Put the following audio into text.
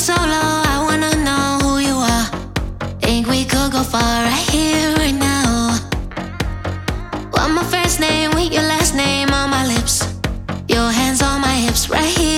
solo, I wanna know who you are. Think we could go far right here, right now. Want my first name with your last name on my lips. Your hands on my hips right here.